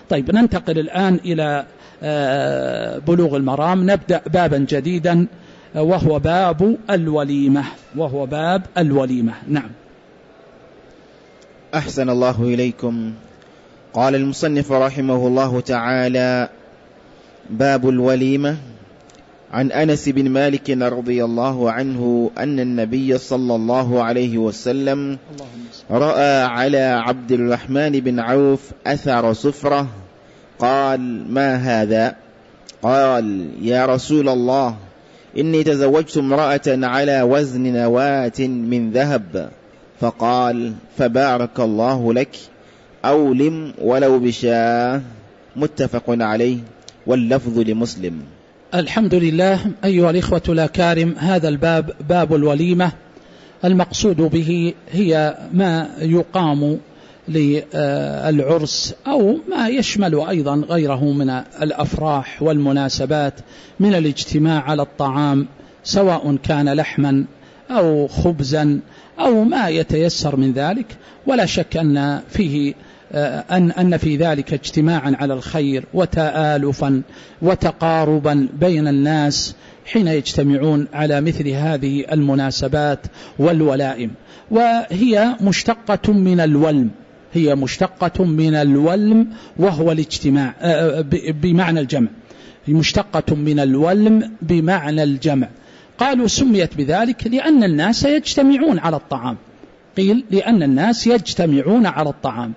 طيب ننتقل الآن إلى بلوغ المرام، نبدأ بابا جديدا وهو باب الوليمة. نعم. أحسن الله إليكم. قال المصنف رحمه الله تعالى: باب الوليمة. عن أنس بن مالك رضي الله عنه أن النبي صلى الله عليه وسلم رأى على عبد الرحمن بن عوف أثر صفرة، قال: ما هذا؟ قال: يا رسول الله، إني تزوجت امرأة على وزن نواة من ذهب. فقال: فبارك الله لك، أولم ولو بشاة. متفق عليه، واللفظ لمسلم. الحمد لله. أيها الإخوة الأكارم، هذا الباب باب الوليمة، المقصود به هي ما يقام للعرس أو ما يشمل أيضا غيره من الأفراح والمناسبات من الاجتماع على الطعام، سواء كان لحما أو خبزا أو ما يتيسر من ذلك. ولا شك أن في ذلك اجتماعا على الخير وتآلفا وتقاربا بين الناس حين يجتمعون على مثل هذه المناسبات والولائم. وهي مشتقة من الولم، وهو الاجتماع بمعنى الجمع، مشتقة من الولم بمعنى الجمع. قالوا سميت بذلك لأن الناس يجتمعون على الطعام، قيل لأن الناس يجتمعون على الطعام،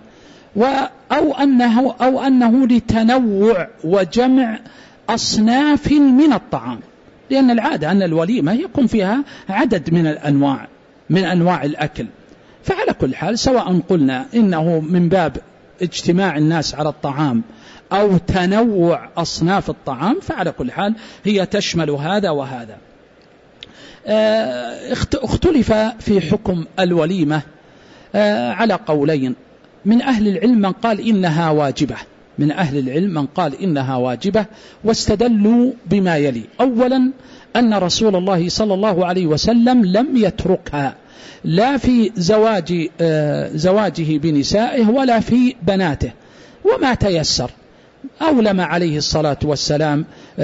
أو أنه لتنوع وجمع أصناف من الطعام، لأن العادة أن الوليمة يكون فيها عدد من أنواع الأكل. فعلى كل حال، سواء قلنا إنه من باب اجتماع الناس على الطعام أو تنوع أصناف الطعام، فعلى كل حال هي تشمل هذا وهذا. اختلف في حكم الوليمة على قولين. من أهل العلم من قال إنها واجبة، واستدلوا بما يلي: أولا أن رسول الله صلى الله عليه وسلم لم يتركها لا في زواجه بنسائه ولا في بناته، وما تيسر. أولم عليه الصلاة والسلام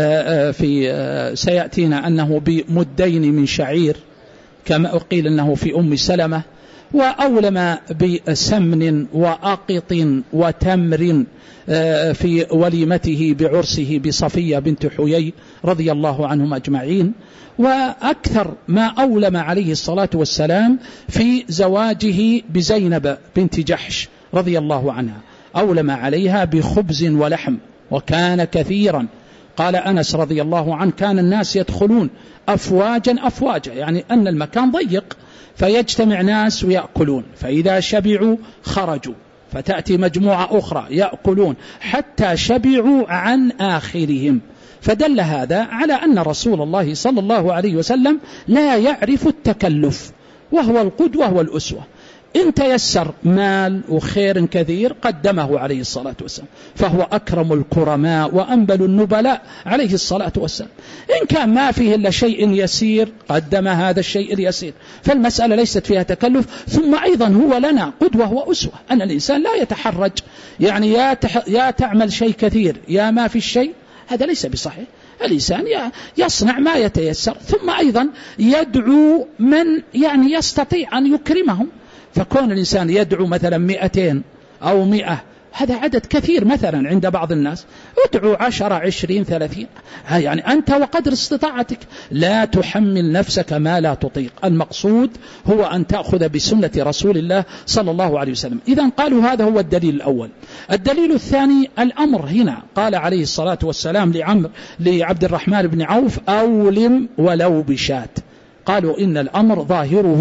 سيأتينا أنه بمدين من شعير، كما قيل أنه في أم سلمة، وأولم بسمن وأقط وتمر في وليمته بعرسه بصفية بنت حيي رضي الله عنهم أجمعين. وأكثر ما أولم عليه الصلاة والسلام في زواجه بزينب بنت جحش رضي الله عنها، أولم عليها بخبز ولحم، وكان كثيرا. قال أنس رضي الله عنه: كان الناس يدخلون أفواجا، يعني أن المكان ضيق، فيجتمع ناس ويأكلون، فإذا شبعوا خرجوا، فتأتي مجموعة أخرى يأكلون حتى شبعوا عن آخرهم. فدل هذا على أن رسول الله صلى الله عليه وسلم لا يعرف التكلف، وهو القدوة والأسوة. إن تيسر مال وخير كثير قدمه عليه الصلاة والسلام، فهو أكرم الكرماء وأنبل النبلاء عليه الصلاة والسلام. إن كان ما فيه إلا شيء يسير قدم هذا الشيء اليسير، فالمسألة ليست فيها تكلف. ثم أيضا هو لنا قدوة وأسوة، أن الإنسان لا يتحرج، يعني يا تعمل شيء كثير يا ما في الشيء، هذا ليس بصحيح. الإنسان يصنع ما يتيسر، ثم أيضا يدعو من يعني يستطيع أن يكرمهم. فكون الإنسان يدعو مثلا 200 أو 100، هذا عدد كثير مثلا عند بعض الناس. ادعو 10 20 30، يعني أنت وقدر استطاعتك، لا تحمل نفسك ما لا تطيق. المقصود هو أن تأخذ بسنة رسول الله صلى الله عليه وسلم. إذن قالوا هذا هو الدليل الأول. الدليل الثاني الأمر هنا، قال عليه الصلاة والسلام لعبد الرحمن بن عوف: أولم ولو بشاة. قالوا إن الأمر ظاهره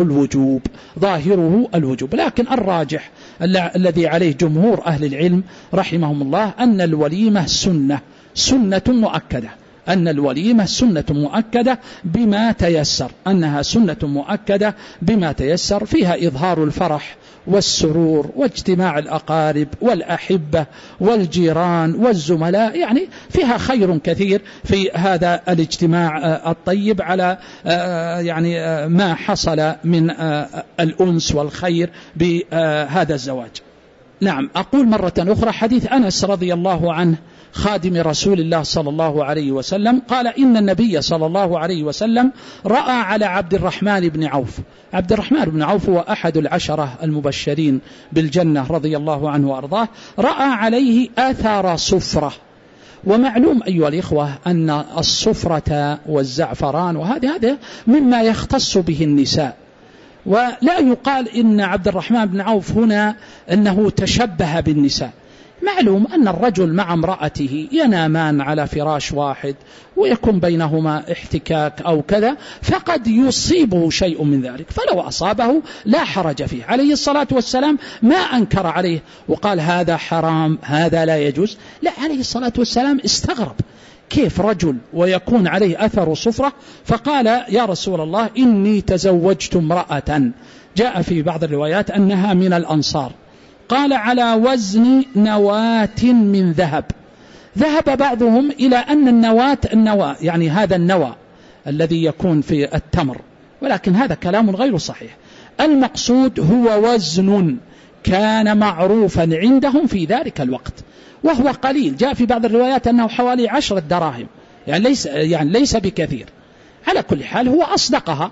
الوجوب، لكن الراجح الذي عليه جمهور أهل العلم رحمهم الله أن الوليمة سنة مؤكدة، أن الوليمة سنة مؤكدة بما تيسر، أنها سنة مؤكدة بما تيسر، فيها إظهار الفرح والسرور واجتماع الأقارب والأحبة والجيران والزملاء، يعني فيها خير كثير في هذا الاجتماع الطيب على يعني ما حصل من الأنس والخير بهذا الزواج. نعم، أقول مرة أخرى حديث أنس رضي الله عنه خادم رسول الله صلى الله عليه وسلم قال إن النبي صلى الله عليه وسلم رأى على عبد الرحمن بن عوف. عبد الرحمن بن عوف هو أحد العشرة المبشرين بالجنة رضي الله عنه وأرضاه، رأى عليه آثار صفرة. ومعلوم أيها الإخوة أن الصفرة والزعفران وهذا مما يختص به النساء، ولا يقال إن عبد الرحمن بن عوف هنا أنه تشبه بالنساء. معلوم أن الرجل مع امرأته ينامان على فراش واحد ويكون بينهما احتكاك أو كذا، فقد يصيبه شيء من ذلك، فلو أصابه لا حرج فيه. عليه الصلاة والسلام ما أنكر عليه وقال هذا حرام هذا لا يجوز، لا، عليه الصلاة والسلام استغرب كيف رجل ويكون عليه أثر صفرة، فقال يا رسول الله إني تزوجت امرأة، جاء في بعض الروايات أنها من الأنصار، قال على وزن نواة من ذهب. ذهب بعضهم إلى أن النواة يعني هذا النوى الذي يكون في التمر، ولكن هذا كلام غير صحيح. المقصود هو وزن كان معروفا عندهم في ذلك الوقت، وهو قليل. جاء في بعض الروايات أنه حوالي 10 دراهم، يعني ليس بكثير. على كل حال هو أصدقها،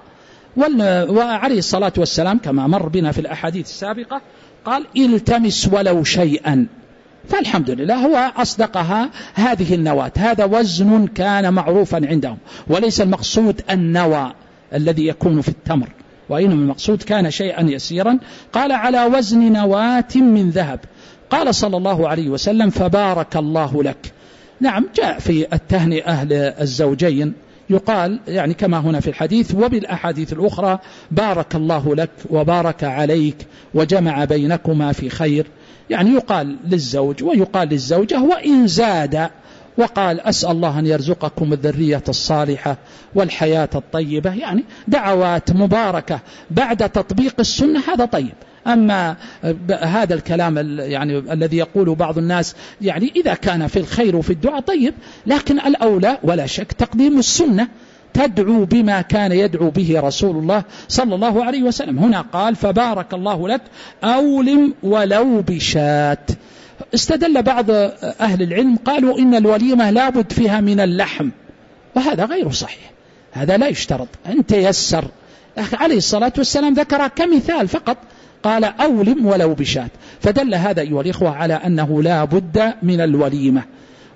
وعليه الصلاة والسلام كما مر بنا في الأحاديث السابقة قال التمس ولو شيئا، فالحمد لله هو أصدقها هذه النواة. هذا وزن كان معروفا عندهم، وليس المقصود النوى الذي يكون في التمر، وإنما المقصود كان شيئا يسيرا. قال على وزن نواة من ذهب. قال صلى الله عليه وسلم فبارك الله لك. نعم، جاء في التهنئة أهل الزوجين يقال يعني كما هنا في الحديث وبالأحاديث الأخرى بارك الله لك وبارك عليك وجمع بينكما في خير، يعني يقال للزوج ويقال للزوجة، وإن زاد وقال أسأل الله أن يرزقكم الذرية الصالحة والحياة الطيبة، يعني دعوات مباركة بعد تطبيق السنة، هذا طيب. أما هذا الكلام يعني الذي يقول بعض الناس يعني إذا كان في الخير وفي الدعاء طيب، لكن الأولى ولا شك تقديم السنة، تدعو بما كان يدعو به رسول الله صلى الله عليه وسلم. هنا قال فبارك الله لك أولم ولو بشات. استدل بعض أهل العلم قالوا إن الوليمة لابد فيها من اللحم، وهذا غير صحيح، هذا لا يشترط، أنت يسر. عليه الصلاة والسلام ذكر كمثال فقط، قال أولم ولو بشات، فدل هذا أيها الإخوة على أنه لا بد من الوليمة.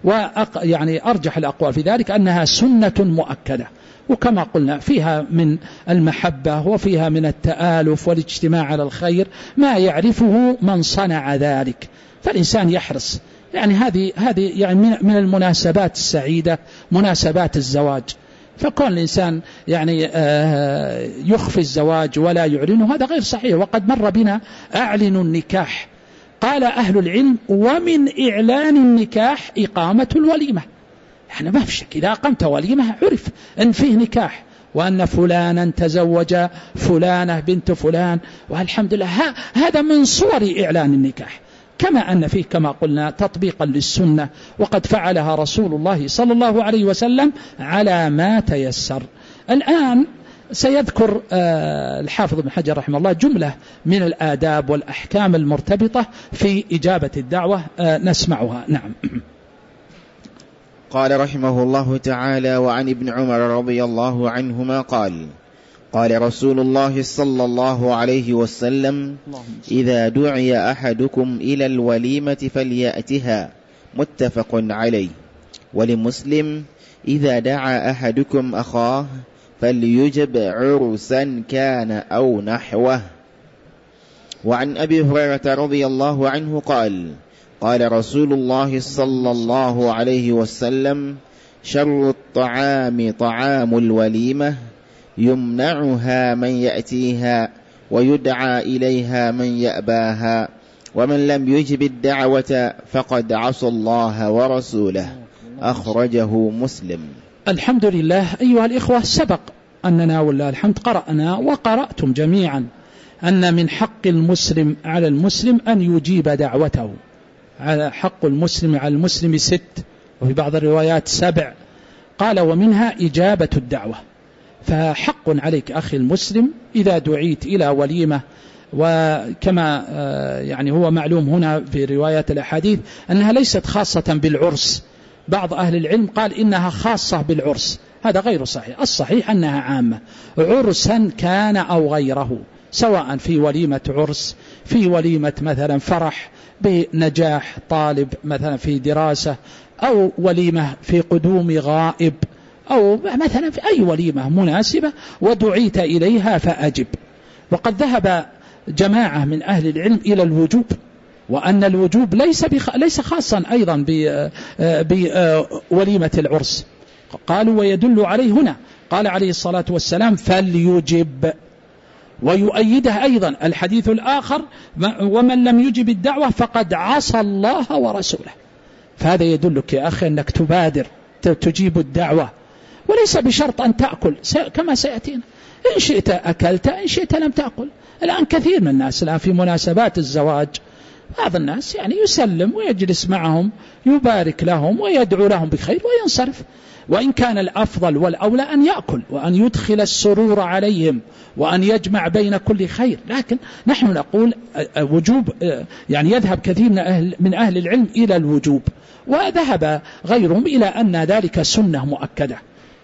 يعني أرجح الأقوال في ذلك أنها سنة مؤكدة، وكما قلنا فيها من المحبة وفيها من التآلف والاجتماع على الخير ما يعرفه من صنع ذلك، فالإنسان يحرص. يعني هذه يعني من المناسبات السعيدة مناسبات الزواج، فكون الإنسان يعني يخفي الزواج ولا يعلنه هذا غير صحيح. وقد مر بنا أعلنوا النكاح، قال أهل العلم ومن إعلان النكاح إقامة الوليمة. يعني ما في شك إذا أقمت وليمة عرف أن فيه نكاح وأن فلانا تزوج فلانة بنت فلان، والحمد لله هذا من صور إعلان النكاح، كما أن فيه كما قلنا تطبيقا للسنة، وقد فعلها رسول الله صلى الله عليه وسلم على ما تيسر. الآن سيذكر الحافظ ابن حجر رحمه الله جملة من الآداب والأحكام المرتبطة في إجابة الدعوة، نسمعها. نعم. قال رحمه الله تعالى وعن ابن عمر رضي الله عنهما قال قال رسول الله صلى الله عليه وسلم إذا دعي أحدكم إلى الوليمة فليأتها، متفق عليه. ولمسلم إذا دعا أحدكم أخاه فليجب عرسا كان أو نحوه. وعن أبي هريرة رضي الله عنه قال قال رسول الله صلى الله عليه وسلم شر الطعام طعام الوليمة يمنعها من يأتيها ويدعى إليها من يأباها، ومن لم يجب الدعوة فقد عصى الله ورسوله. أخرجه مسلم. الحمد لله. أيها الإخوة، سبق أننا والله الحمد قرأنا وقرأتم جميعا أن من حق المسلم على المسلم أن يجيب دعوته. على حق المسلم على المسلم 6، وفي بعض الروايات 7، قال ومنها إجابة الدعوة. فحق عليك أخي المسلم إذا دعيت إلى وليمة وكما يعني هو معلوم هنا في روايات الأحاديث أنها ليست خاصة بالعرس. بعض أهل العلم قال إنها خاصة بالعرس، هذا غير صحيح. الصحيح أنها عامة، عرسا كان أو غيره، سواء في وليمة عرس، في وليمة مثلا فرح بنجاح طالب مثلا في دراسة، أو وليمة في قدوم غائب، أو مثلا في أي وليمة مناسبة ودعيت إليها فأجب. وقد ذهب جماعة من أهل العلم إلى الوجوب، وأن الوجوب ليس خاصا أيضا بوليمة العرس. قالوا ويدل عليه هنا قال عليه الصلاة والسلام فليجب، ويؤيده أيضا الحديث الآخر ومن لم يجب الدعوة فقد عصى الله ورسوله. فهذا يدلك يا أخي أنك تبادر تجيب الدعوة، وليس بشرط أن تأكل كما سيأتينا، إن شئت أكلت إن شئت لم تأكل. الآن كثير من الناس الآن في مناسبات الزواج بعض الناس يعني يسلم ويجلس معهم يبارك لهم ويدعو لهم بخير وينصرف، وإن كان الأفضل والأولى أن يأكل وأن يدخل السرور عليهم وأن يجمع بين كل خير. لكن نحن نقول وجوب، يعني يذهب كثير من أهل العلم إلى الوجوب، وذهب غيرهم إلى أن ذلك سنة مؤكدة،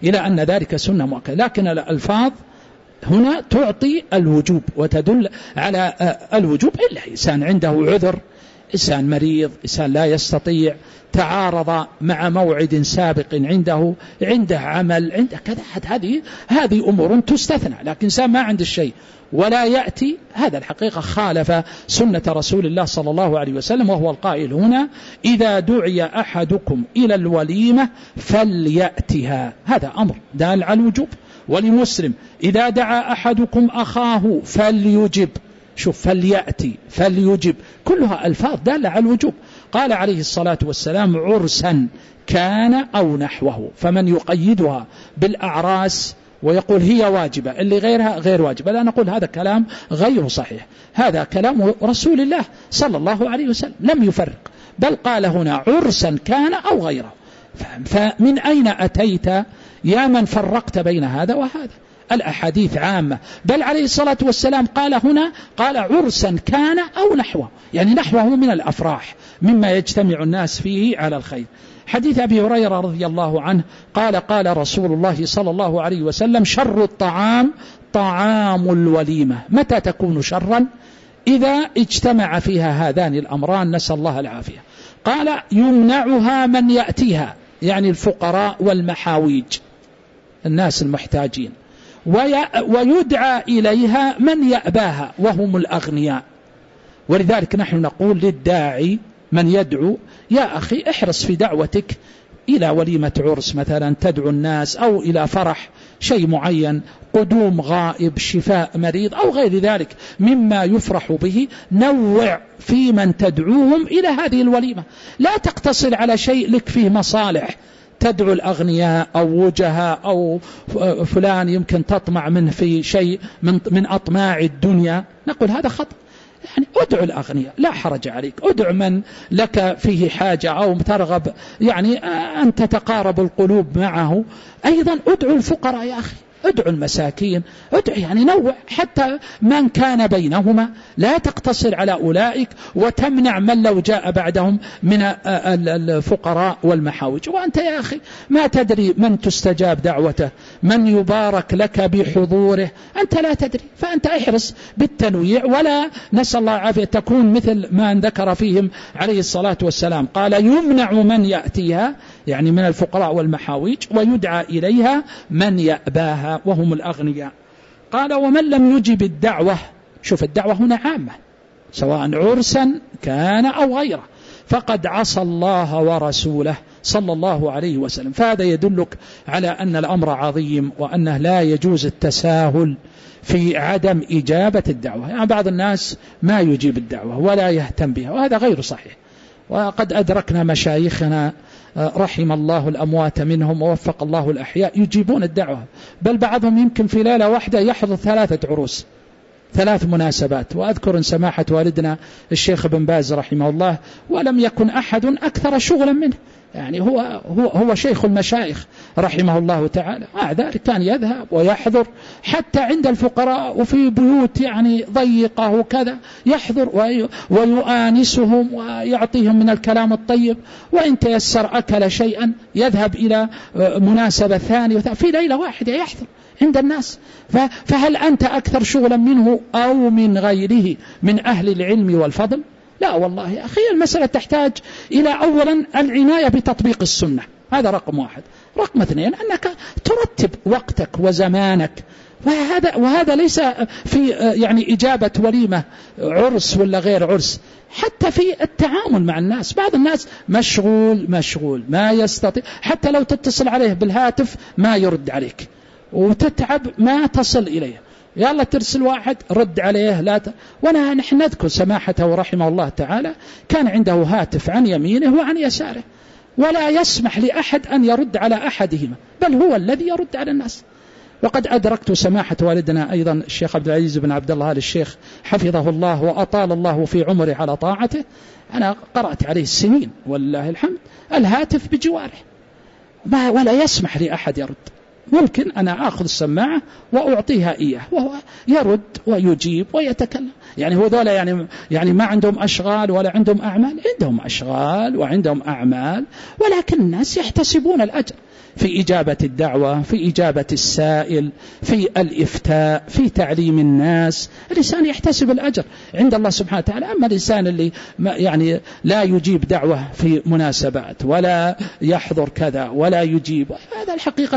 لكن الألفاظ هنا تعطي الوجوب وتدل على الوجوب، إلا إنسان عنده عذر، إنسان مريض، إنسان لا يستطيع، تعارض مع موعد سابق عنده عمل، عنده كذا، هذه أمور تستثنى. لكن إنسان ما عنده الشيء ولا يأتي، هذا الحقيقة خالف سنة رسول الله صلى الله عليه وسلم، وهو القائل هنا إذا دعي أحدكم إلى الوليمة فليأتها، هذا أمر دال على الوجوب. ولمسلم إذا دعا أحدكم أخاه فليجب، شوف فليأتي فليجب، كلها ألفاظ دالة على الوجوب. قال عليه الصلاة والسلام عرسا كان أو نحوه، فمن يقيدها بالأعراس ويقول هي واجبة اللي غيرها غير واجبة، لا نقول هذا كلام غير صحيح، هذا كلام رسول الله صلى الله عليه وسلم لم يفرق، بل قال هنا عرسا كان أو غيره. فمن أين أتيت يا من فرقت بين هذا وهذا؟ الأحاديث عامة، بل عليه الصلاة والسلام قال هنا قال عرسا كان أو نحوه، يعني نحوه من الأفراح مما يجتمع الناس فيه على الخير. حديث أبي هريرة رضي الله عنه قال رسول الله صلى الله عليه وسلم شر الطعام طعام الوليمة. متى تكون شرا؟ إذا اجتمع فيها هذان الأمران، نسأل الله العافية. قال يمنعها من يأتيها، يعني الفقراء والمحاويج، الناس المحتاجين، ويدعى إليها من يأباها وهم الأغنياء. ولذلك نحن نقول للداعي من يدعو يا أخي احرص في دعوتك إلى وليمة عرس مثلا تدعو الناس، أو إلى فرح شيء معين، قدوم غائب، شفاء مريض، أو غير ذلك مما يفرح به، نوع في من تدعوهم إلى هذه الوليمة، لا تقتصر على شيء لك فيه مصالح، تدعو الأغنياء أو وجهاء أو فلان يمكن تطمع منه في شيء من أطماع الدنيا، نقول هذا خطأ. يعني ادعو الأغنياء لا حرج عليك، ادعو من لك فيه حاجة أو ترغب يعني أن تتقارب القلوب معه. أيضا ادعو الفقراء يا أخي، ادعو المساكين، ادعو يعني نوع حتى من كان بينهما، لا تقتصر على أولئك وتمنع من لو جاء بعدهم من الفقراء والمحاوج. وأنت يا أخي ما تدري من تستجاب دعوته، من يبارك لك بحضوره، أنت لا تدري، فأنت احرص بالتنويع، ولا نسأل الله العافية تكون مثل ما ذكر فيهم عليه الصلاة والسلام، قال يمنع من يأتيها يعني من الفقراء والمحاويج، ويدعى إليها من يأباها وهم الأغنياء. قال ومن لم يجب الدعوة، شوف الدعوة هنا عامة سواء عرسا كان أو غيره، فقد عصى الله ورسوله صلى الله عليه وسلم. فهذا يدلك على أن الأمر عظيم، وأنه لا يجوز التساهل في عدم إجابة الدعوة. يعني بعض الناس ما يجيب الدعوة ولا يهتم بها، وهذا غير صحيح. وقد أدركنا مشايخنا رحم الله الأموات منهم ووفق الله الأحياء يجيبون الدعوة، بل بعضهم يمكن في ليلة واحدة يحضر 3 عروس، 3 مناسبات. وأذكر إن سماحة والدنا الشيخ بن باز رحمه الله ولم يكن أحد أكثر شغلا منه، يعني هو شيخ المشايخ رحمه الله تعالى، مع ذلك كان يذهب ويحضر حتى عند الفقراء وفي بيوت يعني ضيقة وكذا، يحضر ويؤانسهم ويعطيهم من الكلام الطيب، وإن تيسر أكل شيئا يذهب إلى مناسبة ثانية في ليلة واحدة يحضر عند الناس. فهل أنت أكثر شغلا منه أو من غيره من أهل العلم والفضل؟ لا والله يا أخي، المسألة تحتاج إلى أولا العناية بتطبيق السنة، هذا رقم واحد. رقم اثنين أنك ترتب وقتك وزمانك، وهذا ليس في يعني إجابة وليمة عرس ولا غير عرس، حتى في التعامل مع الناس. بعض الناس مشغول ما يستطيع، حتى لو تتصل عليه بالهاتف ما يرد عليك، وتتعب ما تصل إليه، يلا ترسل واحد رد عليه نحن نذكر سماحته رحمه الله تعالى كان عنده هاتف عن يمينه وعن يساره، ولا يسمح لأحد أن يرد على أحدهما، بل هو الذي يرد على الناس. وقد أدركت سماحة والدنا أيضا الشيخ عبد العزيز بن عبد الله الشيخ حفظه الله وأطال الله في عمره على طاعته، أنا قرأت عليه السنين والله الحمد، الهاتف بجواره ولا يسمح لأحد يرد. ممكن أنا أخذ السماعة وأعطيها إياه وهو يرد ويجيب ويتكلم. يعني هو ذولا يعني ما عندهم أشغال ولا عندهم أعمال؟ عندهم أشغال وعندهم أعمال، ولكن الناس يحتسبون الأجر في إجابة الدعوة، في إجابة السائل، في الإفتاء، في تعليم الناس. الإنسان يحتسب الأجر عند الله سبحانه وتعالى. أما الإنسان اللي يعني لا يجيب دعوة في مناسبات ولا يحضر كذا ولا يجيب، هذا الحقيقة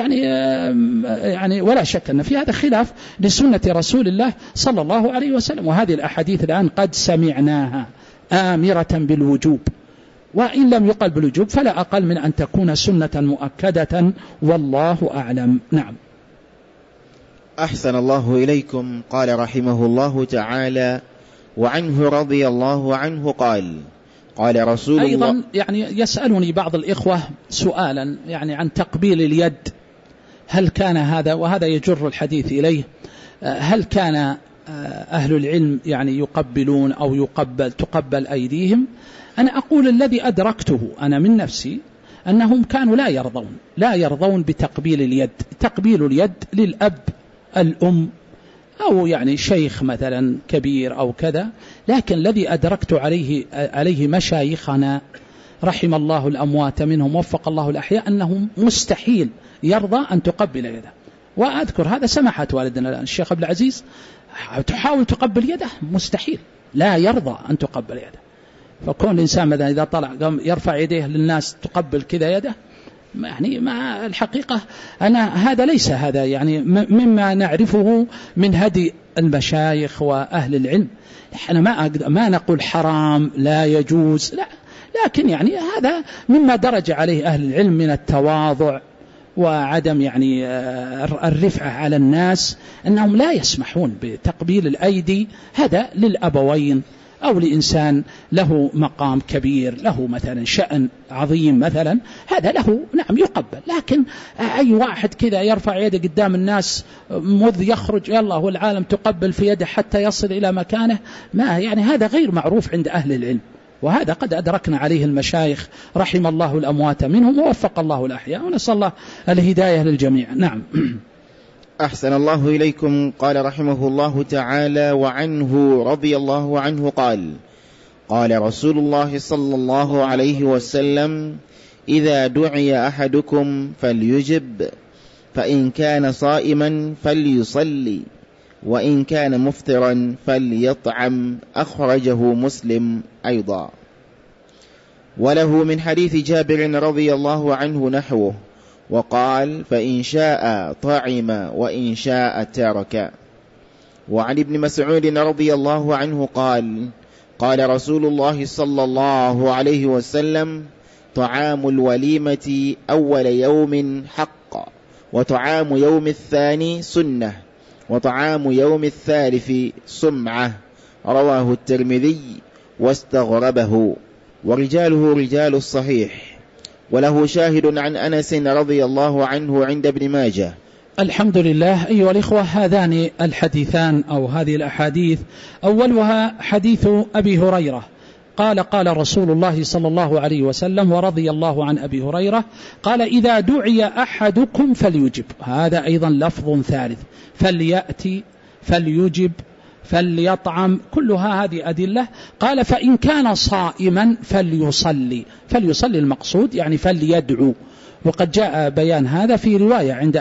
يعني ولا شك أن في هذا خلاف لسنة رسول الله صلى الله عليه وسلم. وهذه الأحاديث الآن قد سمعناها آمرة بالوجوب، وإن لم يقل بالوجوب فلا أقل من أن تكون سنة مؤكدة، والله أعلم. نعم. أحسن الله إليكم. قال رحمه الله تعالى: وعنه رضي الله عنه قال: قال رسول الله. أيضا يعني يسألني بعض الإخوة سؤالا يعني عن تقبيل اليد، هل كان هذا، وهذا يجر الحديث إليه، هل كان أهل العلم يعني يقبلون أو تقبل أيديهم؟ أنا أقول الذي أدركته أنا من نفسي أنهم كانوا لا يرضون بتقبيل اليد. تقبيل اليد للأب الأم أو يعني شيخ مثلا كبير أو كذا، لكن الذي أدركت عليه مشايخنا رحم الله الأموات منهم وفق الله الأحياء أنهم مستحيل يرضى أن تقبل يده. وأذكر هذا سماحة والدنا الشيخ عبد العزيز تحاول تقبل يده، مستحيل، لا يرضى أن تقبل يده. فكون الإنسان مثلا إذا طلع قام يرفع يديه للناس تقبل كذا يده، يعني ما الحقيقة هذا ليس هذا يعني مما نعرفه من هدي المشايخ وأهل العلم. احنا ما نقول حرام لا يجوز، لا، لكن يعني هذا مما درج عليه أهل العلم من التواضع وعدم يعني الرفعة على الناس، أنهم لا يسمحون بتقبيل الأيدي. هذا للأبوين أو لإنسان له مقام كبير، له مثلا شأن عظيم مثلا، هذا له نعم يقبل. لكن أي واحد كذا يرفع يده قدام الناس مذ يخرج يلا هو العالم تقبل في يده حتى يصل إلى مكانه، ما يعني هذا غير معروف عند أهل العلم، وهذا قد أدركنا عليه المشايخ رحم الله الأموات منهم ووفق الله الأحياء، ونسأل الله الهداية للجميع. نعم. أحسن الله إليكم. قال رحمه الله تعالى: وعنه رضي الله عنه قال: قال رسول الله صلى الله عليه وسلم: إذا دعي أحدكم فليجب، فإن كان صائما فليصلي، وإن كان مفطرا فليطعم. أخرجه مسلم أيضا. وله من حديث جابر رضي الله عنه نحوه، وقال: فإن شاء طعم وإن شاء ترك. وعن ابن مسعود رضي الله عنه قال: قال رسول الله صلى الله عليه وسلم: طعام الوليمة أول يوم حق، وطعام يوم الثاني سنة، وطعام يوم الثالث سمعة. رواه الترمذي واستغربه، ورجاله رجال الصحيح. وله شاهد عن أنس رضي الله عنه عند ابن ماجه. الحمد لله. أيها الإخوة، هذان الحديثان أو هذه الأحاديث أولها حديث أبي هريرة قال رسول الله صلى الله عليه وسلم ورضي الله عن أبي هريرة قال إذا دعي أحدكم فليجب. هذا أيضا لفظ ثالث، فليأتي، فليجب، فليطعم، كلها هذه أدلة. قال فإن كان صائما فليصلي المقصود يعني فليدعو، وقد جاء بيان هذا في رواية عند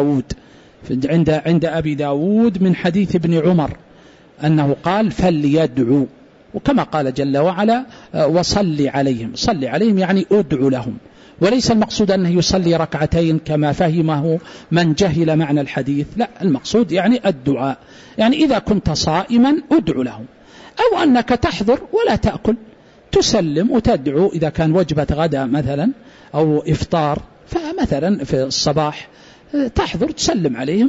أبي داود من حديث ابن عمر أنه قال فليدعو، وكما قال جل وعلا وصلي عليهم، صلي عليهم يعني أدعو لهم، وليس المقصود أنه يصلي ركعتين كما فهمه من جهل معنى الحديث، لا، المقصود يعني الدعاء، يعني إذا كنت صائما أدعو لهم، أو أنك تحضر ولا تأكل تسلم وتدعو إذا كان وجبة غدا مثلا أو إفطار، فمثلا في الصباح تحضر تسلم عليهم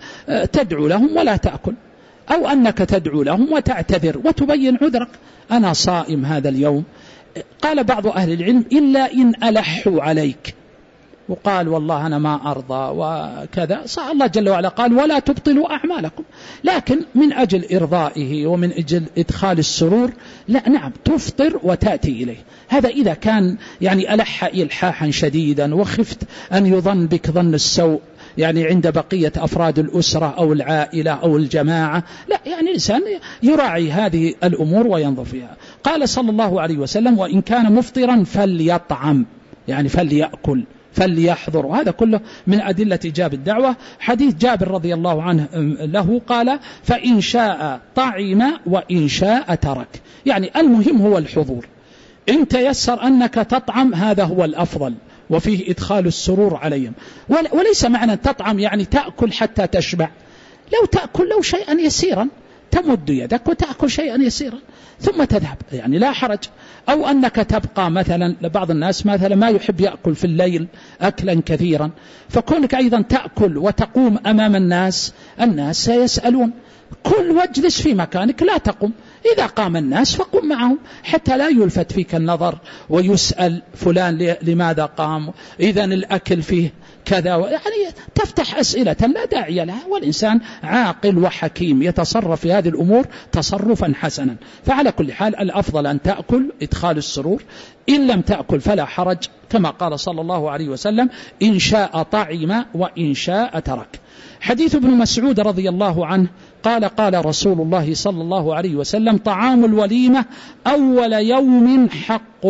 وتدعو لهم ولا تأكل، أو أنك تدعو لهم وتعتذر وتبين عذرك، أنا صائم هذا اليوم. قال بعض أهل العلم إلا إن ألحوا عليك وقال والله أنا ما أرضى وكذا، صح الله جل وعلا قال ولا تبطلوا أعمالكم، لكن من أجل إرضائه ومن أجل إدخال السرور لا، نعم تفطر وتأتي إليه. هذا إذا كان يعني ألح إلحاحا شديدا وخفت أن يظن بك ظن السوء يعني عند بقية أفراد الأسرة أو العائلة أو الجماعة، لا، يعني الإنسان يراعي هذه الأمور وينظر فيها. قال صلى الله عليه وسلم وإن كان مفطرا فليطعم، يعني فليأكل، فليحضر، وهذا كله من أدلة إجابة الدعوة. حديث جابر رضي الله عنه له قال فإن شاء طعم وإن شاء ترك، يعني المهم هو الحضور، إن تيسر أنك تطعم هذا هو الأفضل وفيه إدخال السرور عليهم، وليس معنى تطعم يعني تأكل حتى تشبع، لو تأكل لو شيئا يسيرا تمد يدك وتأكل شيئا يسيرا ثم تذهب، يعني لا حرج. أو أنك تبقى مثلا، لبعض الناس مثلا ما يحب يأكل في الليل أكلا كثيرا، فكونك أيضا تأكل وتقوم أمام الناس سيسألون، كل واجلس في مكانك لا تقم، إذا قام الناس فقم معهم حتى لا يلفت فيك النظر ويسأل فلان لماذا قام، إذن الأكل فيه كذا، يعني تفتح أسئلة لا داعي لها، والإنسان عاقل وحكيم يتصرف في هذه الأمور تصرفا حسنا. فعلى كل حال الأفضل أن تأكل إدخال السرور، إن لم تأكل فلا حرج، كما قال صلى الله عليه وسلم إن شاء طعم وإن شاء ترك. حديث ابن مسعود رضي الله عنه قال رسول الله صلى الله عليه وسلم طعام الوليمة أول يوم حق.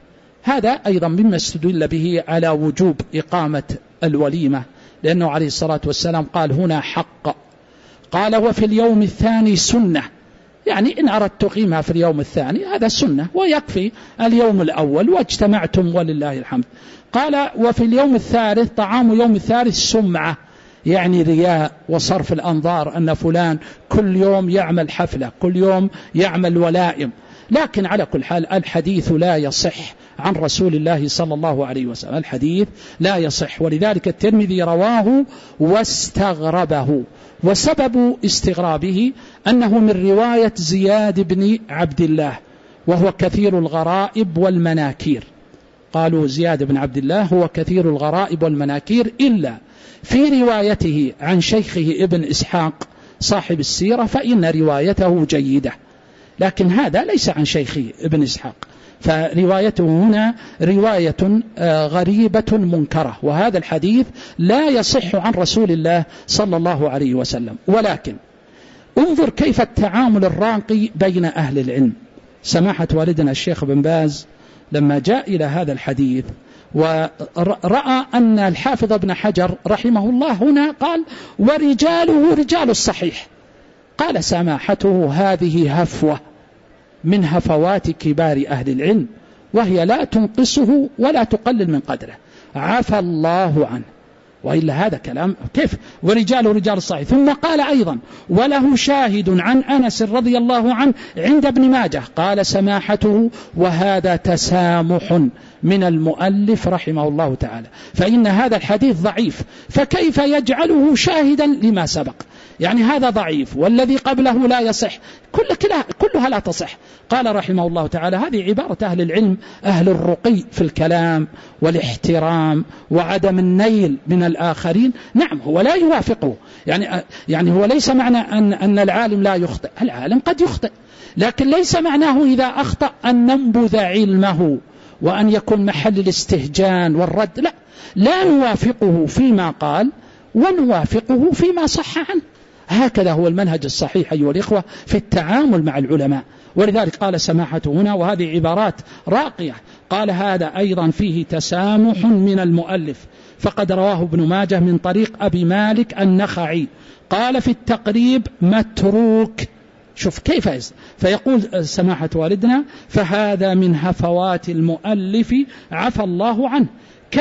هذا أيضا مما استدل به على وجوب إقامة الوليمة، لأنه عليه الصلاة والسلام قال هنا حق، قال وفي اليوم الثاني سنة، يعني إن أردت تقيمها في اليوم الثاني هذا سنة ويكفي اليوم الأول واجتمعتم ولله الحمد. قال وفي اليوم الثالث طعام يوم الثالث سمعة، يعني رياء وصرف الأنظار أن فلان كل يوم يعمل حفلة، كل يوم يعمل ولائم، لكن على كل حال الحديث لا يصح عن رسول الله صلى الله عليه وسلم، الحديث لا يصح، ولذلك الترمذي رواه واستغربه، وسبب استغرابه أنه من رواية زياد بن عبد الله وهو كثير الغرائب والمناكير، قالوا زياد بن عبد الله هو كثير الغرائب والمناكير، إلا في روايته عن شيخه ابن إسحاق صاحب السيرة فإن روايته جيدة، لكن هذا ليس عن شيخه ابن إسحاق، فروايته هنا رواية غريبة منكرة، وهذا الحديث لا يصح عن رسول الله صلى الله عليه وسلم. ولكن انظر كيف التعامل الراقي بين أهل العلم. سماحة والدنا الشيخ بن باز لما جاء إلى هذا الحديث ورأى أن الحافظ ابن حجر رحمه الله هنا قال ورجاله رجال الصحيح، قال سماحته هذه هفوة من هفوات كبار أهل العلم، وهي لا تنقصه ولا تقلل من قدره، عفى الله عنه، وإلا هذا كلام كيف ورجاله رجال الصحيح. ثم قال أيضا وله شاهد عن أنس رضي الله عنه عند ابن ماجه، قال سماحته وهذا تسامح من المؤلف رحمه الله تعالى، فإن هذا الحديث ضعيف، فكيف يجعله شاهدا لما سبق؟ يعني هذا ضعيف والذي قبله لا يصح، كلها لا تصح. قال رحمه الله تعالى: هذه عبارة أهل العلم أهل الرقي في الكلام والاحترام وعدم النيل من الآخرين. نعم هو لا يوافقه، يعني هو ليس معنى أن العالم لا يخطئ، العالم قد يخطئ، لكن ليس معناه إذا أخطأ أن ننبذ علمه وأن يكون محل الاستهجان والرد، لا نوافقه فيما قال ونوافقه فيما صح عنه. هكذا هو المنهج الصحيح أيها الإخوة في التعامل مع العلماء. ولذلك قال سماحته هنا، وهذه عبارات راقية، قال: هذا أيضا فيه تسامح من المؤلف، فقد رواه ابن ماجه من طريق أبي مالك النخعي، قال في التقريب: متروك. شوف كيف فيقول سماحة والدنا: فهذا من هفوات المؤلف عفى الله عنه،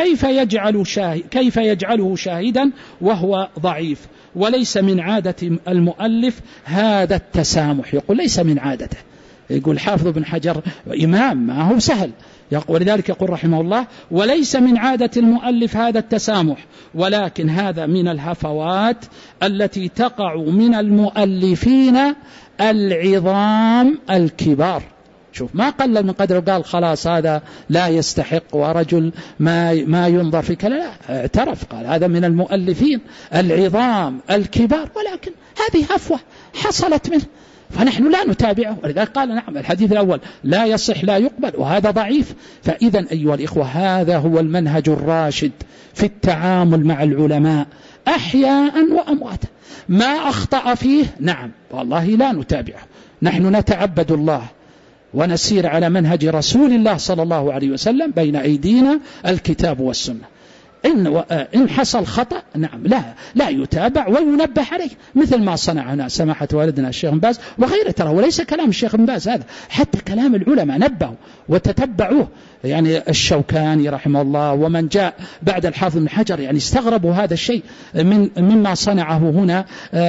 كيف يجعله شاهدا وهو ضعيف، وليس من عادة المؤلف هذا التسامح. يقول ليس من عادته. يقول حافظ بن حجر إمام، ما هو سهل، ولذلك يقول رحمه الله: وليس من عادة المؤلف هذا التسامح، ولكن هذا من الهفوات التي تقع من المؤلفين العظام الكبار. شوف ما قل من قدر، قال خلاص هذا لا يستحق ورجل ما ينظر في كلام، لا، اعترف قال هذا من المؤلفين العظام الكبار، ولكن هذه هفوة حصلت منه فنحن لا نتابعه. ولذلك قال: نعم الحديث الأول لا يصح لا يقبل وهذا ضعيف. فإذا أيها الإخوة هذا هو المنهج الراشد في التعامل مع العلماء أحياء وأمواتا. ما أخطأ فيه نعم والله لا نتابعه، نحن نتعبد الله ونسير على منهج رسول الله صلى الله عليه وسلم، بين أيدينا الكتاب والسنة. إن حصل خطأ نعم لا يتابع وينبه عليه، مثل ما صنعنا سماحة والدنا الشيخ بن باز وغيره. ترى وليس كلام الشيخ بن باز هذا، حتى كلام العلماء نبهوا وتتبعوه، يعني الشوكاني رحمه الله ومن جاء بعد الحافظ بن حجر يعني استغربوا هذا الشيء مما صنعه هنا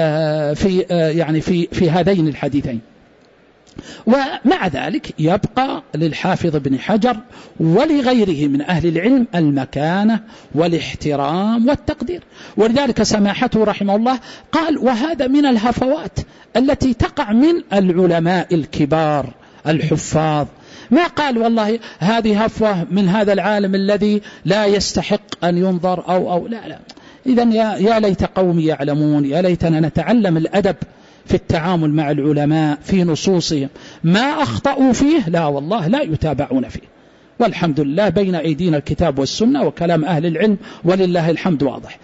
في هذين الحديثين. ومع ذلك يبقى للحافظ بن حجر ولغيره من أهل العلم المكانة والاحترام والتقدير. ولذلك سماحته رحمه الله قال: وهذا من الهفوات التي تقع من العلماء الكبار الحفاظ. ما قال والله هذه هفوة من هذا العالم الذي لا يستحق أن ينظر أو لا. إذن يا ليت قومي يعلمون، يا ليتنا نتعلم الأدب في التعامل مع العلماء في نصوصهم. ما أخطأوا فيه لا والله لا يتابعون فيه، والحمد لله بين أيدينا الكتاب والسنة وكلام أهل العلم ولله الحمد واضح.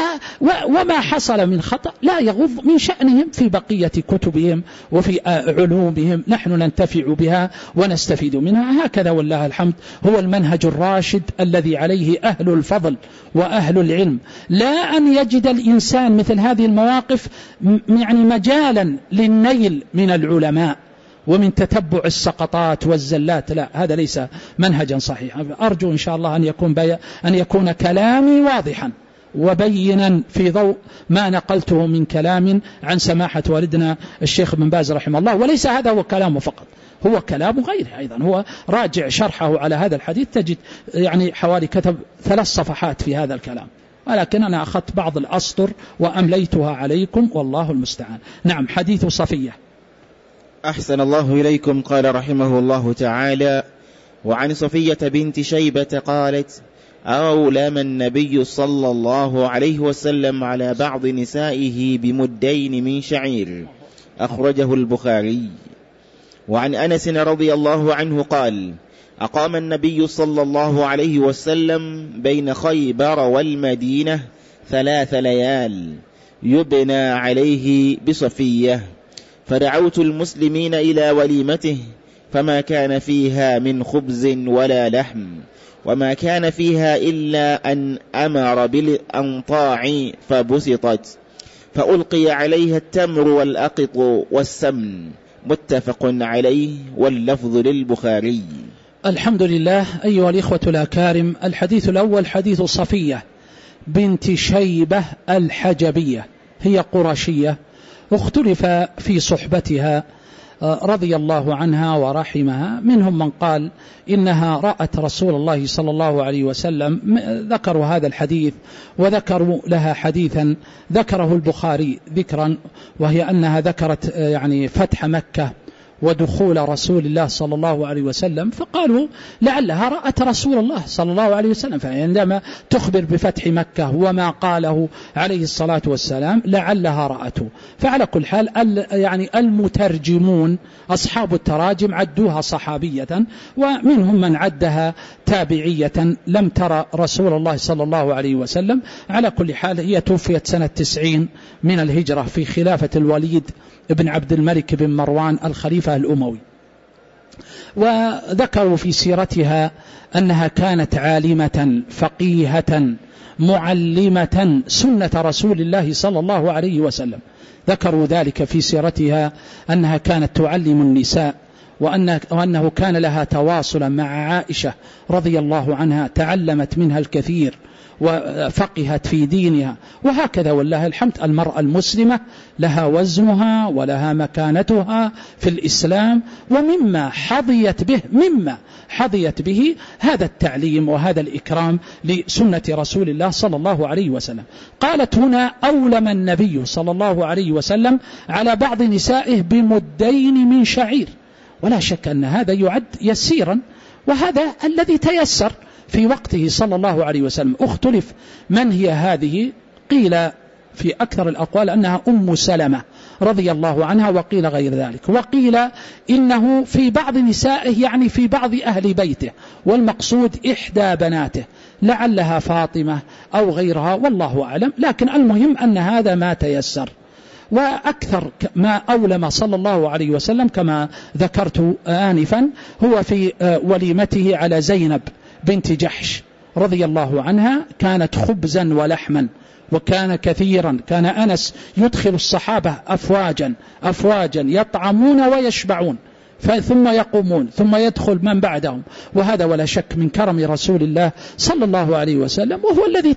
وما حصل من خطأ لا يغض من شأنهم في بقية كتبهم وفي علومهم، نحن ننتفع بها ونستفيد منها. هكذا والله الحمد هو المنهج الراشد الذي عليه أهل الفضل وأهل العلم. لا أن يجد الإنسان مثل هذه المواقف يعني مجالا للنيل من العلماء ومن تتبع السقطات والزلات، لا، هذا ليس منهجا صحيحا. أرجو إن شاء الله أن يكون كلامي واضحا وبينا في ضوء ما نقلته من كلام عن سماحة والدنا الشيخ بن باز رحمه الله. وليس هذا هو كلامه فقط، هو كلام غيره أيضا. هو راجع شرحه على هذا الحديث تجد يعني حوالي كتب 3 صفحات في هذا الكلام، ولكن أنا أخذت بعض الأسطر وأمليتها عليكم والله المستعان. نعم، حديث صفية. أحسن الله إليكم. قال رحمه الله تعالى: وعن صفية بنت شيبة قالت: أولم النبي صلى الله عليه وسلم على بعض نسائه بمدين من شعير، أخرجه البخاري. وعن أنس رضي الله عنه قال: أقام النبي صلى الله عليه وسلم بين خيبر والمدينة 3 ليال يبنى عليه بصفية، فدعوت المسلمين إلى وليمته، فما كان فيها من خبز ولا لحم، وما كان فيها إلا أن أمر بالأنطاع فبسطت، فألقي عليها التمر والأقط والسمن، متفق عليه، واللفظ للبخاري. الحمد لله. أيها الإخوة الأكارم، الحديث الأول حديث صفية بنت شيبة الحجبية، هي قرشية، اختلف في صحبتها، رضي الله عنها ورحمها. منهم من قال إنها رأت رسول الله صلى الله عليه وسلم، ذكروا هذا الحديث وذكروا لها حديثا ذكره البخاري ذكرا، وهي أنها ذكرت يعني فتح مكة ودخول رسول الله صلى الله عليه وسلم، فقالوا لعلها رأت رسول الله صلى الله عليه وسلم، فعندما تخبر بفتح مكة وما قاله عليه الصلاة والسلام لعلها رأته. فعلى كل حال يعني المترجمون أصحاب التراجم عدوها صحابية، ومنهم من عدها تابعية لم ترى رسول الله صلى الله عليه وسلم. على كل حال هي توفيت سنة 90 من الهجرة في خلافة الوليد ابن عبد الملك بن مروان الخليفة الأموي. وذكروا في سيرتها أنها كانت عالمة فقيهة معلمة سنة رسول الله صلى الله عليه وسلم. ذكروا ذلك في سيرتها أنها كانت تعلم النساء، وأنه كان لها تواصلا مع عائشة رضي الله عنها، تعلمت منها الكثير وفقهت في دينها. وهكذا والله الحمد المرأة المسلمة لها وزنها ولها مكانتها في الإسلام، ومما حظيت به هذا التعليم وهذا الإكرام لسنة رسول الله صلى الله عليه وسلم. قالت هنا أولم النبي صلى الله عليه وسلم على بعض نسائه بمدين من شعير، ولا شك أن هذا يعد يسيرا، وهذا الذي تيسر في وقته صلى الله عليه وسلم. اختلف من هي هذه، قيل في أكثر الأقوال أنها أم سلمة رضي الله عنها، وقيل غير ذلك، وقيل إنه في بعض نسائه يعني في بعض أهل بيته، والمقصود إحدى بناته، لعلها فاطمة أو غيرها والله أعلم، لكن المهم أن هذا ما تيسر. وأكثر ما أولم صلى الله عليه وسلم كما ذكرت آنفا هو في وليمته على زينب بنت جحش رضي الله عنها، كانت خبزا ولحما، وكان كثيرا، كان أنس يدخل الصحابة أفواجا يطعمون ويشبعون ثم يقومون ثم يدخل من بعدهم، وهذا ولا شك من كرم رسول الله صلى الله عليه وسلم، وهو الذي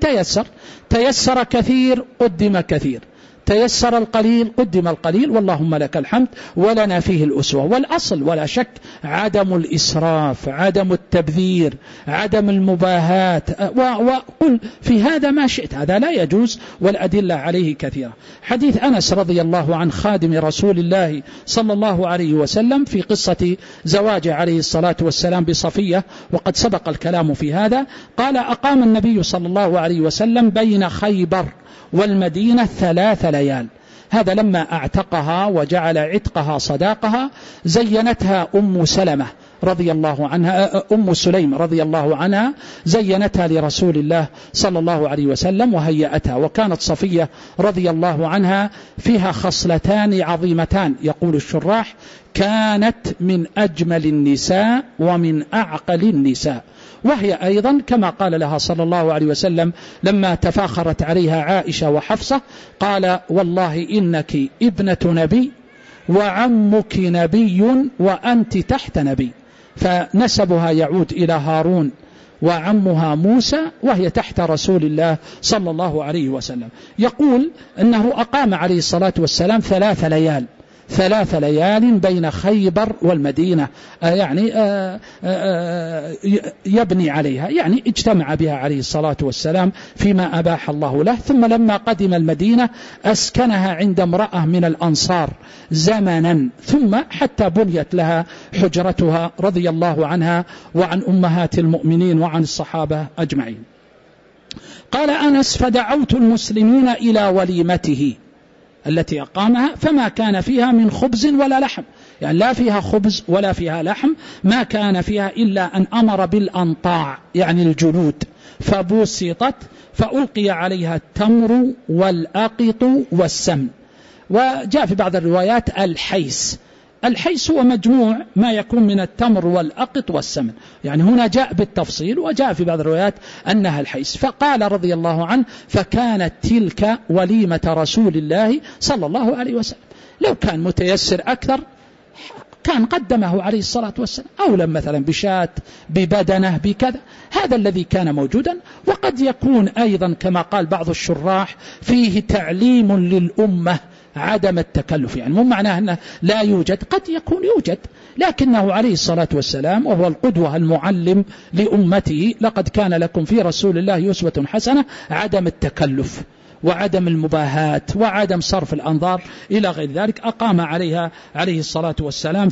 تيسر كثير قدم كثير، تيسر القليل قدم القليل، واللهم لك الحمد ولنا فيه الأسوة. والأصل ولا شك عدم الإسراف، عدم التبذير، عدم المباهات، وقل في هذا ما شئت، هذا لا يجوز، والأدلة عليه كثيرة. حديث أنس رضي الله عن خادم رسول الله صلى الله عليه وسلم في قصة زواجه عليه الصلاة والسلام بصفية، وقد سبق الكلام في هذا، قال أقام النبي صلى الله عليه وسلم بين خيبر والمدينة 3 ليال. هذا لما اعتقها وجعل عتقها صداقها، زينتها أم سلمة رضي الله عنها، أم سليم رضي الله عنها، زينتها لرسول الله صلى الله عليه وسلم وهيأتها. وكانت صفية رضي الله عنها فيها خصلتان عظيمتان، يقول الشراح كانت من أجمل النساء ومن أعقل النساء، وهي أيضا كما قال لها صلى الله عليه وسلم لما تفاخرت عليها عائشة وحفصة، قال والله إنك ابنة نبي وعمك نبي وأنت تحت نبي، فنسبها يعود إلى هارون وعمها موسى، وهي تحت رسول الله صلى الله عليه وسلم. يقول أنه أقام عليه الصلاة والسلام 3 ليال بين خيبر والمدينة، يعني يبني عليها، يعني اجتمع بها عليه الصلاة والسلام فيما أباح الله له. ثم لما قدم المدينة أسكنها عند امرأة من الأنصار زمنا، ثم حتى بنيت لها حجرتها رضي الله عنها وعن أمهات المؤمنين وعن الصحابة أجمعين. قال أنس فدعوت المسلمين إلى وليمته التي أقامها، فما كان فيها من خبز ولا لحم، يعني لا فيها خبز ولا فيها لحم، ما كان فيها إلا أن أمر بالأنطاع يعني الجلود، فبسطت فألقي عليها التمر والأقط والسمن. وجاء في بعض الروايات الحيس هو مجموع ما يكون من التمر والأقط والسمن، يعني هنا جاء بالتفصيل، وجاء في بعض الروايات أنها الحيس. فقال رضي الله عنه فكانت تلك وليمة رسول الله صلى الله عليه وسلم. لو كان متيسر أكثر كان قدمه عليه الصلاة والسلام، أولا مثلا بشاة ببدنه بكذا، هذا الذي كان موجودا. وقد يكون أيضا كما قال بعض الشراح فيه تعليم للأمة عدم التكلف، يعني مو معناه أنه لا يوجد، قد يكون يوجد، لكنه عليه الصلاة والسلام وهو القدوة المعلم لأمته عليه: لقد كان لكم في رسول الله أسوة حسنة، عدم التكلف وعدم المباهاة وعدم صرف الأنظار إلى غير ذلك. أقام عليها عليه الصلاة والسلام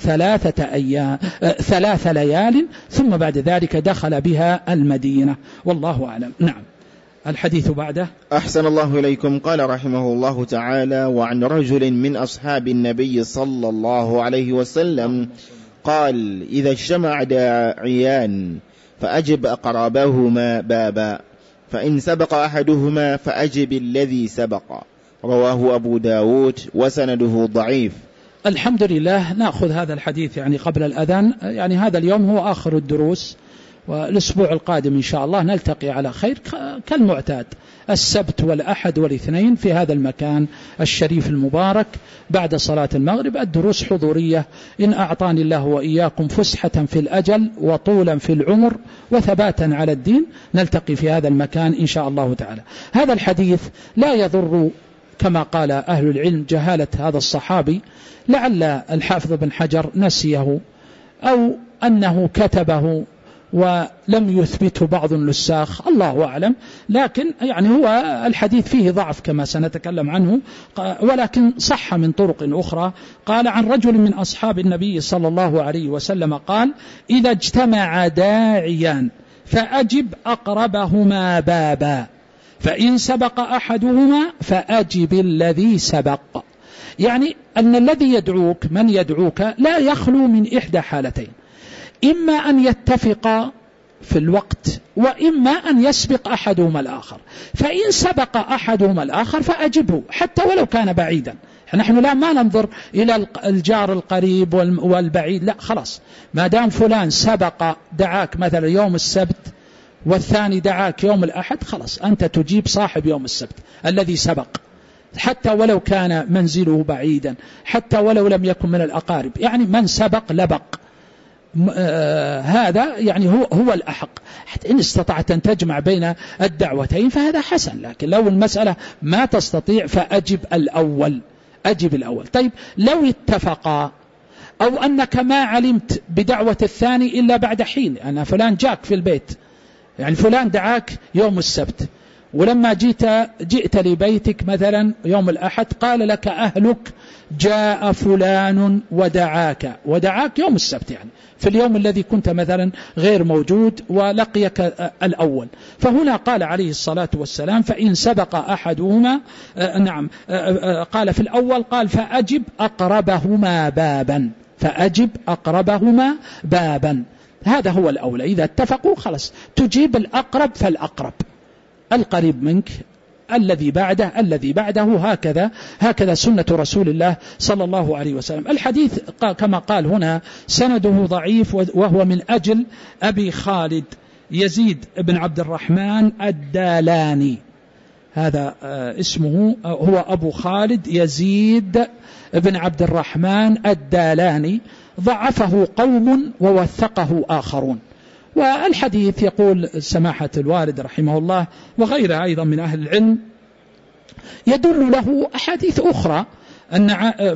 3 ليال ثم بعد ذلك دخل بها المدينة، والله أعلم. نعم. الحديث بعده. أحسن الله إليكم. قال رحمه الله تعالى: وعن رجل من أصحاب النبي صلى الله عليه وسلم قال: إذا اجتمع داعيان فأجب أقربهما بابا، فإن سبق أحدهما فأجب الذي سبق. رواه أبو داود وسنده ضعيف. الحمد لله. نأخذ هذا الحديث يعني قبل الأذان، يعني هذا اليوم هو آخر الدروس، والأسبوع القادم إن شاء الله نلتقي على خير كالمعتاد السبت والأحد والاثنين في هذا المكان الشريف المبارك بعد صلاة المغرب. الدروس حضورية إن أعطاني الله وإياكم فسحة في الأجل وطولا في العمر وثباتا على الدين، نلتقي في هذا المكان إن شاء الله تعالى. هذا الحديث لا يضر كما قال أهل العلم جهالة هذا الصحابي، لعل الحافظ بن حجر نسيه أو أنه كتبه ولم يثبته بعض النساخ، الله أعلم، لكن يعني هو الحديث فيه ضعف كما سنتكلم عنه، ولكن صح من طرق أخرى. قال: عن رجل من أصحاب النبي صلى الله عليه وسلم قال: إذا اجتمع داعيان فأجب أقربهما بابا، فإن سبق أحدهما فأجب الذي سبق. يعني أن الذي يدعوك من يدعوك لا يخلو من إحدى حالتين: إما أن يتفق في الوقت، وإما أن يسبق أحدهما الآخر. فإن سبق أحدهما الآخر فأجبه حتى ولو كان بعيدا. نحن لا ما ننظر إلى الجار القريب والبعيد، لا، خلاص ما دام فلان سبق دعاك مثلا يوم السبت والثاني دعاك يوم الأحد، خلاص أنت تجيب صاحب يوم السبت الذي سبق، حتى ولو كان منزله بعيدا، حتى ولو لم يكن من الأقارب، يعني من سبق لبق. هذا يعني هو الأحق. حتى إن استطعت أن تجمع بين الدعوتين فهذا حسن، لكن لو المسألة ما تستطيع فأجب الأول، أجب الأول. طيب لو اتفقا، أو أنك ما علمت بدعوة الثاني إلا بعد حين، أنا فلان جاك في البيت، يعني فلان دعاك يوم السبت، ولما جئت لبيتك مثلا يوم الأحد قال لك أهلك جاء فلان ودعاك يوم السبت، يعني في اليوم الذي كنت مثلا غير موجود ولقيك الأول. فهنا قال عليه الصلاة والسلام: فإن سبق أحدهما، قال في الأول قال: فأجب أقربهما بابا، فأجب أقربهما بابا. هذا هو الأولى، إذا اتفقوا خلاص تجيب الأقرب فالأقرب، القريب منك الذي بعده، هكذا سنة رسول الله صلى الله عليه وسلم. الحديث كما قال هنا سنده ضعيف، وهو من أجل أبي خالد يزيد بن عبد الرحمن الدالاني، هذا اسمه، هو أبو خالد يزيد بن عبد الرحمن الدالاني، ضعفه قوم ووثقه آخرون. والحديث يقول سماحة الوالد رحمه الله وغيره أيضا من أهل العلم يدل له أحاديث أخرى، أن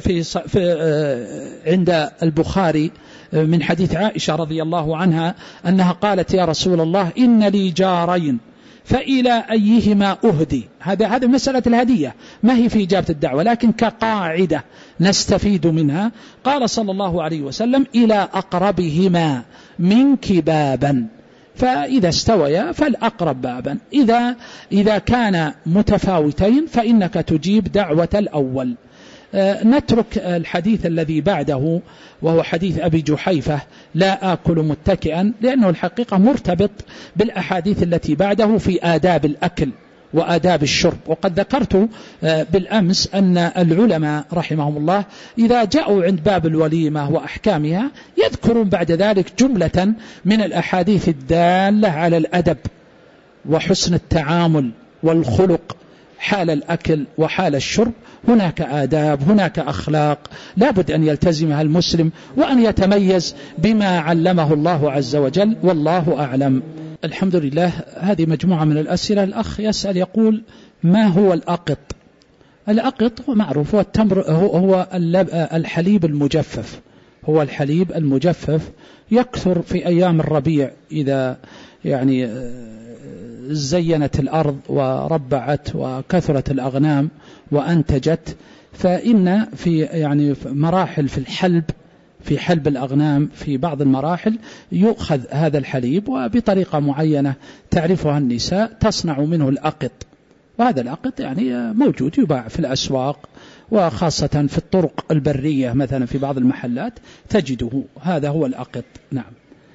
عند البخاري من حديث عائشة رضي الله عنها أنها قالت: يا رسول الله إن لي جارين فإلى أيهما أهدي. هذا مسألة الهدية، ما هي في إجابة الدعوة، لكن كقاعدة نستفيد منها. قال صلى الله عليه وسلم: إلى أقربهما منك بابا، فإذا استويا فالأقرب بابا. إذا كان متفاوتين فإنك تجيب دعوة الأول. نترك الحديث الذي بعده وهو حديث أبي جحيفة: لا آكل متكئا، لأنه الحقيقة مرتبط بالأحاديث التي بعده في آداب الأكل وآداب الشرب. وقد ذكرت بالأمس أن العلماء رحمهم الله إذا جاءوا عند باب الوليمة وأحكامها يذكرون بعد ذلك جملة من الأحاديث الدالة على الأدب وحسن التعامل والخلق حال الأكل وحال الشرب. هناك آداب، هناك أخلاق لابد أن يلتزمها المسلم وأن يتميز بما علمه الله عز وجل، والله أعلم. الحمد لله. هذه مجموعة من الأسئلة. الأخ يسأل يقول: ما هو الأقط؟ الأقط معروف، هو التمر، هو الحليب المجفف، هو الحليب المجفف يكثر في أيام الربيع إذا يعني زينت الأرض وربعت وكثرت الأغنام وأنتجت، فإن في يعني مراحل في حلب الأغنام في بعض المراحل يؤخذ هذا الحليب وبطريقة معينة تعرفها النساء تصنع منه الأقط، وهذا الأقط يعني موجود يباع في الأسواق، وخاصة في الطرق البرية مثلا في بعض المحلات تجده، هذا هو الأقط. نعم،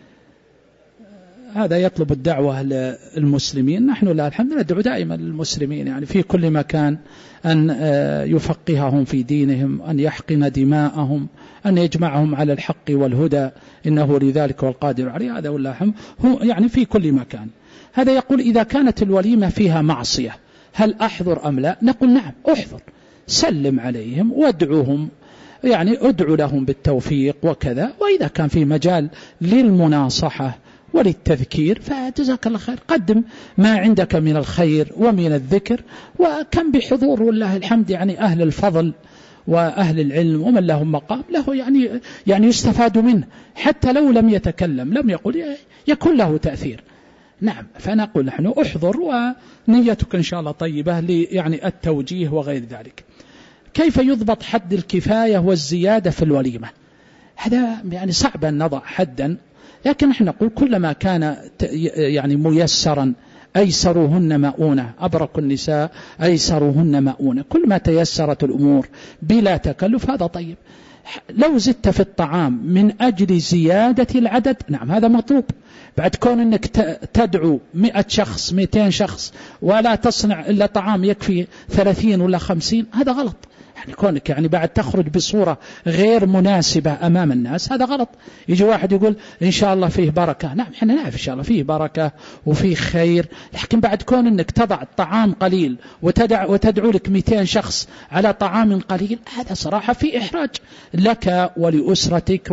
هذا يطلب الدعوة للمسلمين. نحن لا الحمد لله ندعو دائما للمسلمين يعني في كل مكان أن يفقههم في دينهم، أن يحقن دماءهم، أن يجمعهم على الحق والهدى، إنه لذلك والقادر عليه. هذا والله هو يعني في كل مكان. هذا يقول إذا كانت الوليمة فيها معصية هل أحضر أم لا؟ نقول نعم أحضر، سلم عليهم وادعوهم، يعني ادعو لهم بالتوفيق وكذا، وإذا كان في مجال للمناصحة وللتذكير فجزاك الله خير، قدم ما عندك من الخير ومن الذكر، وكم بحضور والله الحمد يعني أهل الفضل وأهل العلم ومن لهم مقام له يعني يستفاد منه، حتى لو لم يتكلم لم يقول يكون له تأثير. نعم، فنقول نحن احضر ونيتك إن شاء الله طيبة يعني التوجيه وغير ذلك. كيف يضبط حد الكفاية والزيادة في الوليمة؟ هذا يعني صعب أن نضع حدا، لكن نحن نقول كلما كان يعني ميسرا أيسرهن مؤونة، أبرك النساء أيسرهن مؤونة، كل ما تيسرت الأمور بلا تكلف هذا طيب. لو زدت في الطعام من أجل زيادة العدد نعم هذا مطلوب، بعد كون أنك تدعو 100 شخص 200 شخص ولا تصنع إلا طعام يكفي 30 ولا 50 هذا غلط، يعني كونك يعني بعد تخرج بصورة غير مناسبة أمام الناس هذا غلط. يجي واحد يقول إن شاء الله فيه بركة، نعم احنا نعرف إن شاء الله فيه بركة وفيه خير، لكن بعد كون أنك تضع طعام قليل وتدعو لك 200 شخص على طعام قليل هذا صراحة في إحراج لك ولأسرتك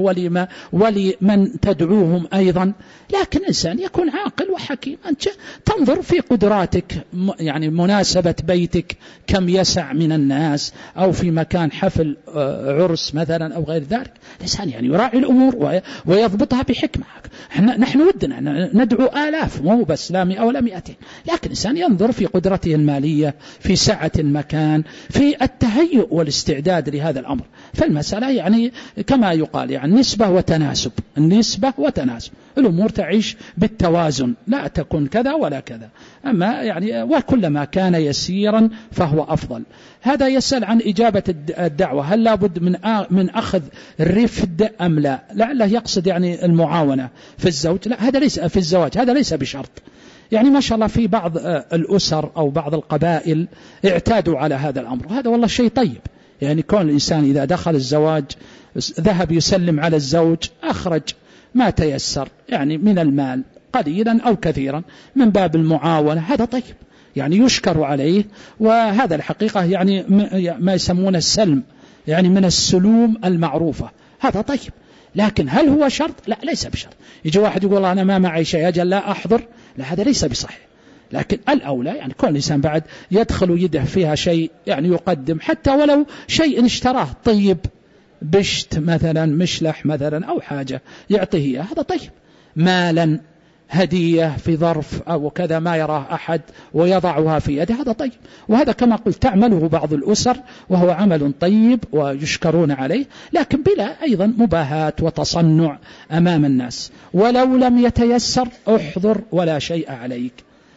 ولمن تدعوهم أيضا. لكن الإنسان يكون عاقل وحكيم، أنت تنظر في قدراتك، يعني مناسبة بيتك كم يسع من الناس، أو في مكان حفل عرس مثلا أو غير ذلك، الإنسان يعني يراعي الأمور ويضبطها بحكمة. نحن ودنا ندعو آلاف مو بس لا 100 ولا 200، لكن الإنسان ينظر في قدرته المالية، في سعة المكان، في التهيؤ والاستعداد لهذا الأمر. فالمسألة يعني كما يقال يعني نسبة وتناسب، النسبة وتناسب، الأمور تعيش بالتوازن، لا تكون كذا ولا كذا، أما يعني وكلما كان يسيرا فهو أفضل. هذا يسأل عن إجابة الدعوة، هل لابد من أخذ رفد أم لا؟ لعله يقصد يعني المعاونة في الزوج، لا هذا ليس في الزواج، هذا ليس بشرط. يعني ما شاء الله في بعض الأسر أو بعض القبائل اعتادوا على هذا الأمر، هذا والله شيء طيب. يعني كون الإنسان إذا دخل الزواج ذهب يسلم على الزوج، أخرج ما تيسر يعني من المال قليلا أو كثيرا من باب المعاونة، هذا طيب يعني يشكر عليه، وهذا الحقيقة يعني ما يسمونه السلم، يعني من السلوم المعروفة، هذا طيب. لكن هل هو شرط؟ لا ليس بشرط. يجي واحد يقول الله أنا ما معي شيء أجل لا أحضر، لا هذا ليس بصحيح. لكن الأولى يعني كل إنسان بعد يدخل يده فيها شيء يعني يقدم، حتى ولو شيء اشتراه طيب، بشت مثلا، مشلح مثلا أو حاجة يعطيه هذا طيب، مالا هدية في ظرف أو كذا ما يراه أحد ويضعها في يده هذا طيب. وهذا كما قلت تعمله بعض الأسر وهو عمل طيب ويشكرون عليه، لكن بلا أيضا مباهاة وتصنع أمام الناس. ولو لم يتيسر احضر ولا شيء عليك.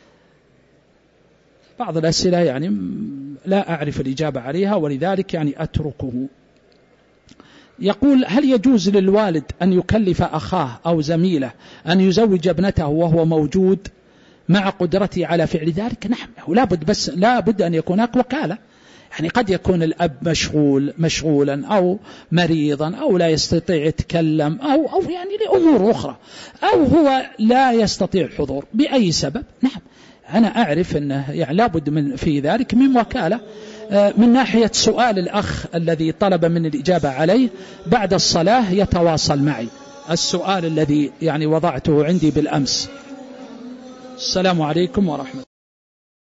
بعض الأسئلة يعني لا أعرف الإجابة عليها ولذلك يعني أتركه. يقول هل يجوز للوالد أن يكلف أخاه أو زميله أن يزوج ابنته وهو موجود مع قدرته على فعل ذلك؟ نعم، لابد أن يكون هناك وكالة. يعني قد يكون الأب مشغولا أو مريضا أو لا يستطيع يتكلم أو يعني لأمور أخرى، أو هو لا يستطيع الحضور بأي سبب. نعم أنا أعرف أنه يعني لابد من في ذلك من وكالة. من ناحية سؤال الأخ الذي طلب من الإجابة عليه بعد الصلاة يتواصل معي، السؤال الذي يعني وضعته عندي بالأمس. السلام عليكم ورحمة الله.